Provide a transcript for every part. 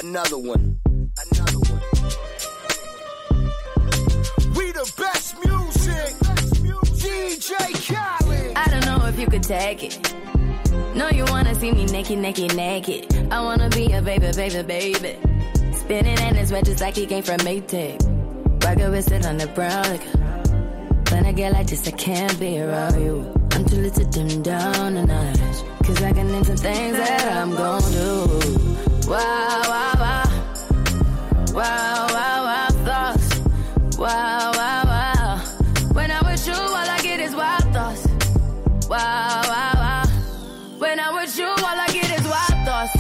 Another one. We the best music. DJ Khaled. I don't know if you could take it. No, you wanna see me naked. I wanna be a baby. Spinning in his red just like he came from Maytag. Rocket with it on the brown liquor. When I get like this, I can't be around you. I'm too little to dim down a notch. Cause I can name some things that I'm gon' do. Wow, wow, wow. Wow, wow, wow, thoughts. Wow, wow, wow. When I'm with you, all I get is wild thoughts. Wow, wow, wow. When I'm with you, all I get is wild thoughts.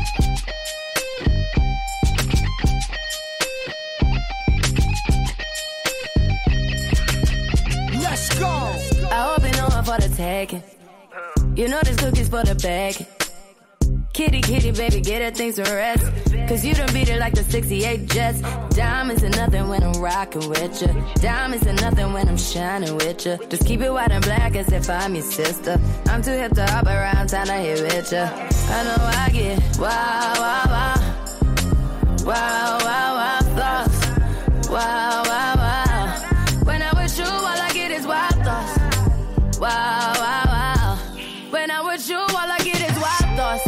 Let's go. I hope you know I'm for the taking. You know this cookie's for the bag. Kitty, baby, get her things to rest. Cause you done beat it like the 68 Jets. Diamonds are nothing when I'm rockin' with ya. Diamonds are nothing when I'm shining with ya. Just keep it white and black as if I'm your sister. I'm too hip to hop around, time to hit with ya. I know I get wow, wow, wow. Wow, wow, wow, thoughts. Wow, wow, wow. When I'm with you, all I get is wild thoughts. Wow, wow, wow. When I'm with you, all I get is wild thoughts.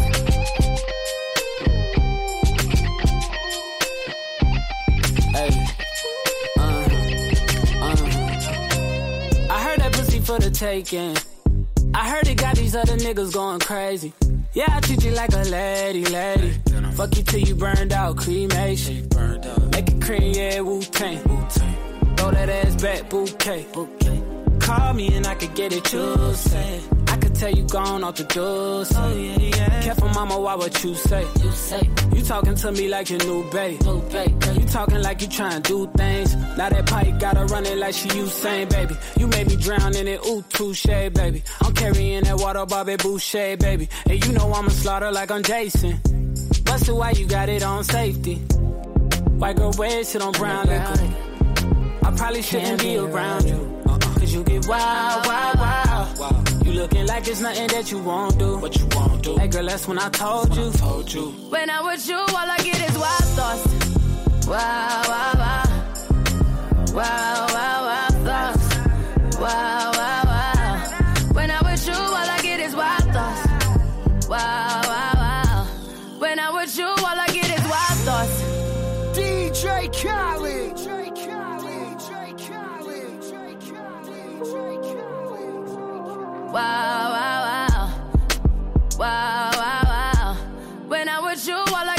I heard that pussy for the taking. I heard it got these other niggas going crazy. Yeah, I treat you like a lady. Fuck you till you burned out, cremation. Make it cream, yeah, Wu-Tang. Throw that ass back, bouquet. Call me and I could get it, you say. I could tell you gone off the juice. Oh, yeah. Careful, mama, why what you say? You talking to me like your new babe. You talking like you trying to do things. Now that pipe gotta run it like she Usain, baby. You made me drown in it, ooh, touche, baby. I'm carrying that water, Bobby Boucher, baby. And you know I'ma slaughter like I'm Jason. Busted, why you got it on safety? White girl, wear shit on brown liquor. I probably shouldn't be around you. Cause you get wild. You looking like it's nothing that you won't do. What you won't do. Hey girl, that's when I told you. When I'm with you, all I get is wild thoughts. Wow, wow, wow. Wow, wow, wow, thoughts. Wow, wow, wow. When I'm with you, all I get is wild thoughts. Wow, wow, wow. When I'm with you, all I get is wild thoughts. DJ Khaled. Wow, wow, wow. Wow, wow, wow. When I'm with you, all I